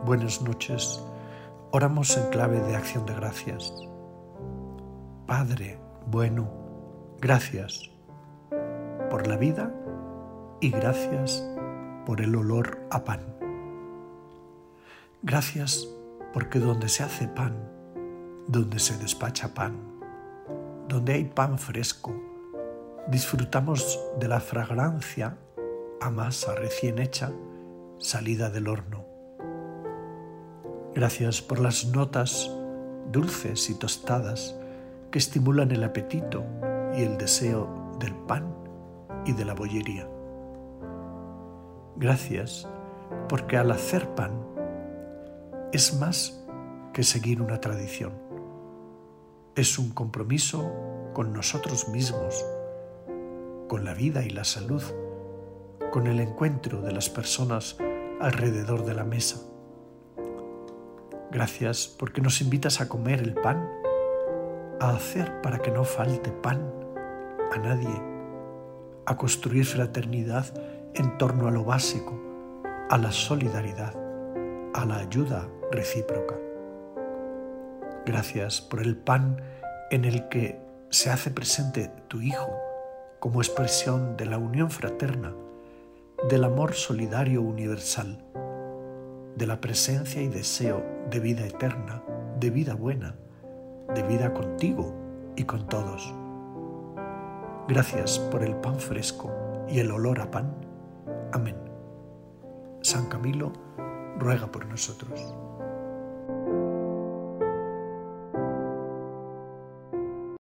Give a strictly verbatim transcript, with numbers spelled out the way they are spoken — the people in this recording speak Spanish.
buenas noches. Oramos en clave de acción de gracias. Padre bueno, gracias por la vida y gracias por el olor a pan. Gracias porque donde se hace pan, donde se despacha pan, donde hay pan fresco, disfrutamos de la fragancia a masa recién hecha, salida del horno. Gracias por las notas dulces y tostadas que estimulan el apetito y el deseo del pan y de la bollería. Gracias porque al hacer pan es más que seguir una tradición. Es un compromiso con nosotros mismos, con la vida y la salud, con el encuentro de las personas alrededor de la mesa. Gracias porque nos invitas a comer el pan, a hacer para que no falte pan a nadie, a construir fraternidad en torno a lo básico, a la solidaridad, a la ayuda recíproca. Gracias por el pan en el que se hace presente tu Hijo como expresión de la unión fraterna, del amor solidario universal, de la presencia y deseo de vida eterna, de vida buena, de vida contigo y con todos. Gracias por el pan fresco y el olor a pan. Amén. San Camilo ruega por nosotros.